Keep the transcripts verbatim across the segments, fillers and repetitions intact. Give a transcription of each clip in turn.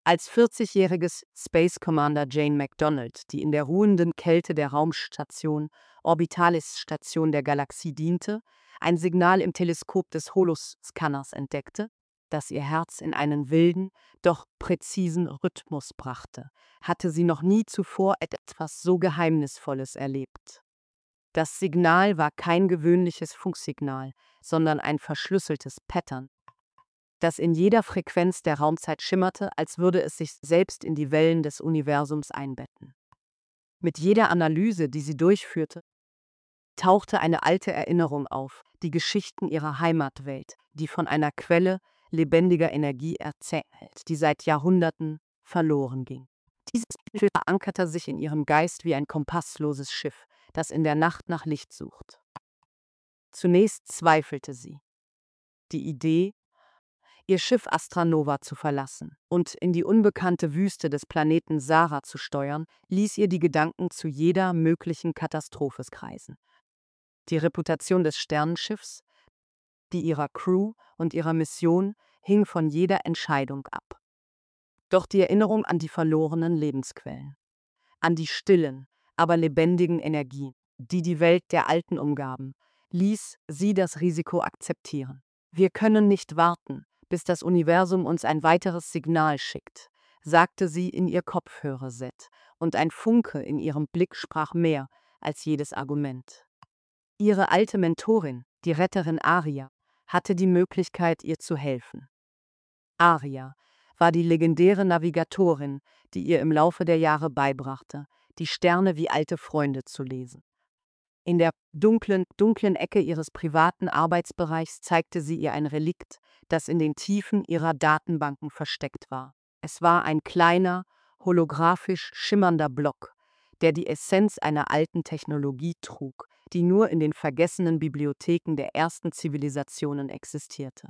Als vierzigjähriges Space Commander Jane McDonald, die in der ruhenden Kälte der Raumstation Orbitalis-Station der Galaxie diente, ein Signal im Teleskop des Holoscanners entdeckte, das ihr Herz in einen wilden, doch präzisen Rhythmus brachte, hatte sie noch nie zuvor etwas so Geheimnisvolles erlebt. Das Signal war kein gewöhnliches Funksignal, sondern ein verschlüsseltes Pattern, das in jeder Frequenz der Raumzeit schimmerte, als würde es sich selbst in die Wellen des Universums einbetten. Mit jeder Analyse, die sie durchführte, tauchte eine alte Erinnerung auf, die Geschichten ihrer Heimatwelt, die von einer Quelle lebendiger Energie erzählt, die seit Jahrhunderten verloren ging. Dieses Bild verankerte sich in ihrem Geist wie ein kompassloses Schiff, das in der Nacht nach Licht sucht. Zunächst zweifelte sie. Die Idee, ihr Schiff Astra Nova zu verlassen und in die unbekannte Wüste des Planeten Sara zu steuern, ließ ihr die Gedanken zu jeder möglichen Katastrophe kreisen. Die Reputation des Sternenschiffs, die ihrer Crew und ihrer Mission hing von jeder Entscheidung ab. Doch die Erinnerung an die verlorenen Lebensquellen, an die stillen, aber lebendigen Energien, die die Welt der Alten umgaben, ließ sie das Risiko akzeptieren. Wir können nicht warten, bis das Universum uns ein weiteres Signal schickt, sagte sie in ihr Kopfhörerset, und ein Funke in ihrem Blick sprach mehr als jedes Argument. Ihre alte Mentorin, die Retterin Aria, hatte die Möglichkeit, ihr zu helfen. Aria war die legendäre Navigatorin, die ihr im Laufe der Jahre beibrachte, die Sterne wie alte Freunde zu lesen. In der dunklen, dunklen Ecke ihres privaten Arbeitsbereichs zeigte sie ihr ein Relikt, das in den Tiefen ihrer Datenbanken versteckt war. Es war ein kleiner, holographisch schimmernder Block, der die Essenz einer alten Technologie trug, die nur in den vergessenen Bibliotheken der ersten Zivilisationen existierte.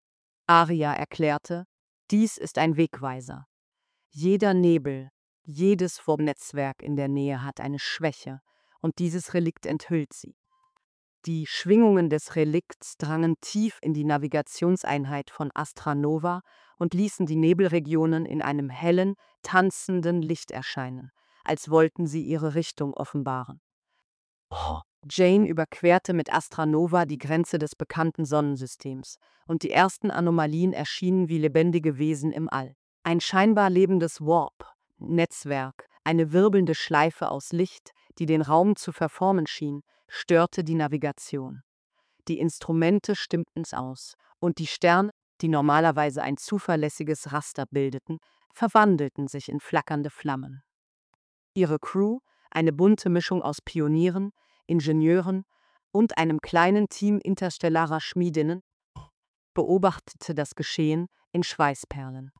Aria erklärte, dies ist ein Wegweiser. Jeder Nebel, jedes Netzwerk in der Nähe hat eine Schwäche, und dieses Relikt enthüllt sie. Die Schwingungen des Relikts drangen tief in die Navigationseinheit von Astra Nova und ließen die Nebelregionen in einem hellen, tanzenden Licht erscheinen, als wollten sie ihre Richtung offenbaren. Jane überquerte mit Astra Nova die Grenze des bekannten Sonnensystems, und die ersten Anomalien erschienen wie lebendige Wesen im All. Ein scheinbar lebendes Warp-Netzwerk, eine wirbelnde Schleife aus Licht, die den Raum zu verformen schien, störte die Navigation. Die Instrumente stimmten's aus, und die Sterne, die normalerweise ein zuverlässiges Raster bildeten, verwandelten sich in flackernde Flammen. Ihre Crew, eine bunte Mischung aus Pionieren, Ingenieuren und einem kleinen Team interstellarer Schmiedinnen, beobachtete das Geschehen in Schweißperlen.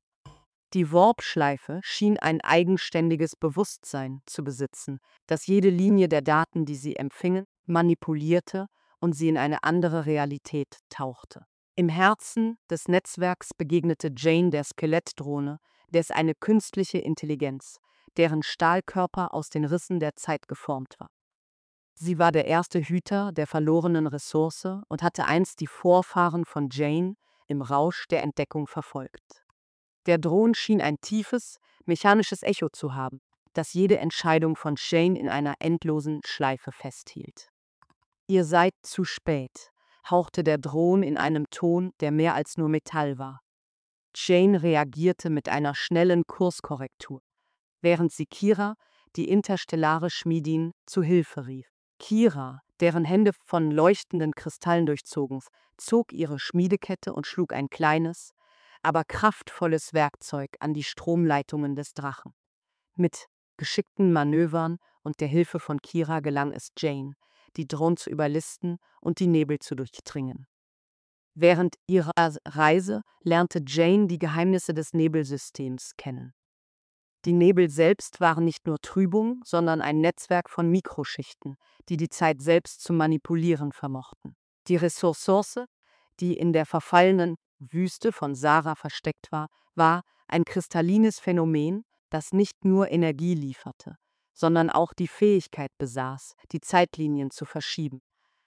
Die Warp-Schleife schien ein eigenständiges Bewusstsein zu besitzen, das jede Linie der Daten, die sie empfingen, manipulierte und sie in eine andere Realität tauchte. Im Herzen des Netzwerks begegnete Jane der Skelettdrohne, des eine künstliche Intelligenz, deren Stahlkörper aus den Rissen der Zeit geformt war. Sie war der erste Hüter der verlorenen Ressource und hatte einst die Vorfahren von Jane im Rausch der Entdeckung verfolgt. Der Drohn schien ein tiefes, mechanisches Echo zu haben, das jede Entscheidung von Jane in einer endlosen Schleife festhielt. Ihr seid zu spät, hauchte der Drohn in einem Ton, der mehr als nur Metall war. Jane reagierte mit einer schnellen Kurskorrektur, während sie Kira, die interstellare Schmiedin, zu Hilfe rief. Kira, deren Hände von leuchtenden Kristallen durchzogen, zog ihre Schmiedekette und schlug ein kleines, aber kraftvolles Werkzeug an die Stromleitungen des Drachen. Mit geschickten Manövern und der Hilfe von Kira gelang es Jane, die Drohne zu überlisten und die Nebel zu durchdringen. Während ihrer Reise lernte Jane die Geheimnisse des Nebelsystems kennen. Die Nebel selbst waren nicht nur Trübung, sondern ein Netzwerk von Mikroschichten, die die Zeit selbst zu manipulieren vermochten. Die Ressource, die in der verfallenen Wüste von Sara versteckt war, war ein kristallines Phänomen, das nicht nur Energie lieferte, sondern auch die Fähigkeit besaß, die Zeitlinien zu verschieben.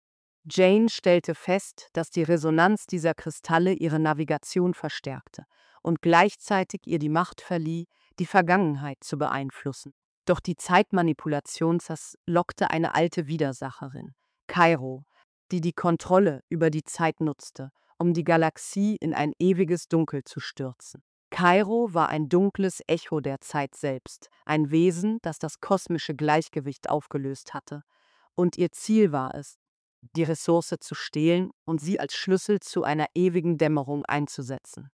Jane stellte fest, dass die Resonanz dieser Kristalle ihre Navigation verstärkte und gleichzeitig ihr die Macht verlieh, die Vergangenheit zu beeinflussen. Doch die Zeitmanipulation lockte eine alte Widersacherin, Kairo, die die Kontrolle über die Zeit nutzte, um die Galaxie in ein ewiges Dunkel zu stürzen. Kairo war ein dunkles Echo der Zeit selbst, ein Wesen, das das kosmische Gleichgewicht aufgelöst hatte, und ihr Ziel war es, die Ressource zu stehlen und sie als Schlüssel zu einer ewigen Dämmerung einzusetzen.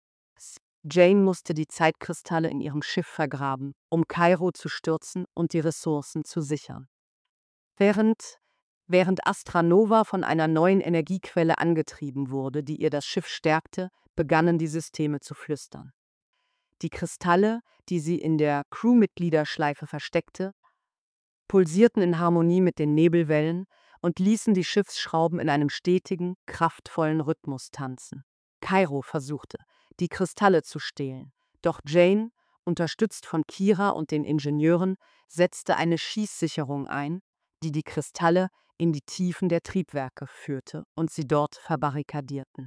Jane musste die Zeitkristalle in ihrem Schiff vergraben, um Kairo zu stürzen und die Ressourcen zu sichern. Während, während Astra Nova von einer neuen Energiequelle angetrieben wurde, die ihr das Schiff stärkte, begannen die Systeme zu flüstern. Die Kristalle, die sie in der Crewmitgliederschleife versteckte, pulsierten in Harmonie mit den Nebelwellen und ließen die Schiffsschrauben in einem stetigen, kraftvollen Rhythmus tanzen. Kairo versuchte, die Kristalle zu stehlen, doch Jane, unterstützt von Kira und den Ingenieuren, setzte eine Schießsicherung ein, die die Kristalle in die Tiefen der Triebwerke führte und sie dort verbarrikadierten.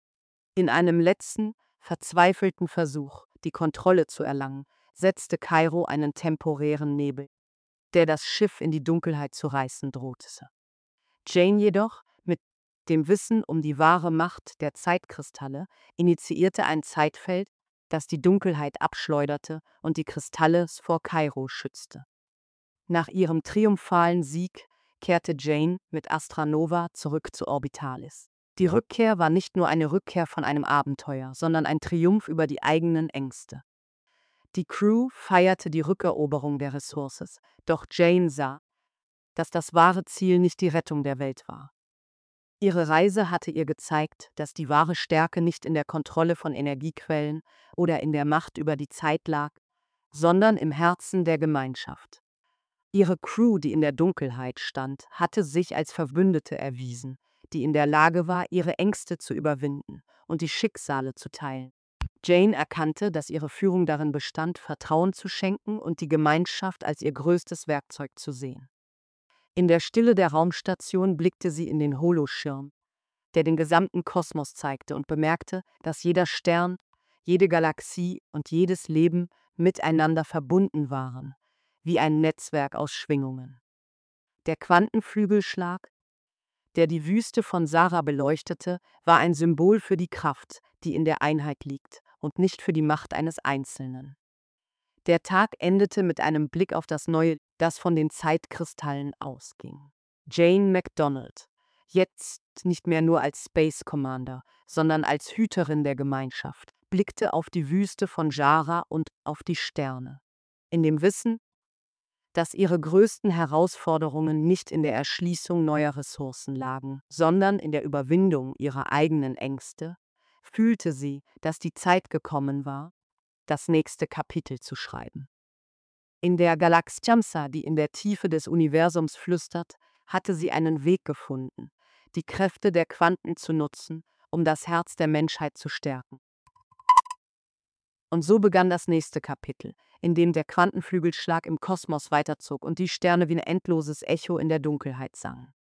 In einem letzten, verzweifelten Versuch, die Kontrolle zu erlangen, setzte Kairo einen temporären Nebel, der das Schiff in die Dunkelheit zu reißen drohte. Jane jedoch, mit dem Wissen um die wahre Macht der Zeitkristalle, initiierte ein Zeitfeld, das die Dunkelheit abschleuderte und die Kristalle vor Kairo schützte. Nach ihrem triumphalen Sieg kehrte Jane mit Astra Nova zurück zu Orbitalis. Die Rückkehr war nicht nur eine Rückkehr von einem Abenteuer, sondern ein Triumph über die eigenen Ängste. Die Crew feierte die Rückeroberung der Ressources, doch Jane sah, dass das wahre Ziel nicht die Rettung der Welt war. Ihre Reise hatte ihr gezeigt, dass die wahre Stärke nicht in der Kontrolle von Energiequellen oder in der Macht über die Zeit lag, sondern im Herzen der Gemeinschaft. Ihre Crew, die in der Dunkelheit stand, hatte sich als Verbündete erwiesen, die in der Lage war, ihre Ängste zu überwinden und die Schicksale zu teilen. Jane erkannte, dass ihre Führung darin bestand, Vertrauen zu schenken und die Gemeinschaft als ihr größtes Werkzeug zu sehen. In der Stille der Raumstation blickte sie in den Holoschirm, der den gesamten Kosmos zeigte, und bemerkte, dass jeder Stern, jede Galaxie und jedes Leben miteinander verbunden waren, wie ein Netzwerk aus Schwingungen. Der Quantenflügelschlag, der die Wüste von Sara beleuchtete, war ein Symbol für die Kraft, die in der Einheit liegt, und nicht für die Macht eines Einzelnen. Der Tag endete mit einem Blick auf das Neue, das von den Zeitkristallen ausging. Jane McDonald, jetzt nicht mehr nur als Space Commander, sondern als Hüterin der Gemeinschaft, blickte auf die Wüste von Jara und auf die Sterne. In dem Wissen, dass ihre größten Herausforderungen nicht in der Erschließung neuer Ressourcen lagen, sondern in der Überwindung ihrer eigenen Ängste, fühlte sie, dass die Zeit gekommen war, das nächste Kapitel zu schreiben. In der Galaxie Jamsa, die in der Tiefe des Universums flüstert, hatte sie einen Weg gefunden, die Kräfte der Quanten zu nutzen, um das Herz der Menschheit zu stärken. Und so begann das nächste Kapitel, in dem der Quantenflügelschlag im Kosmos weiterzog und die Sterne wie ein endloses Echo in der Dunkelheit sangen.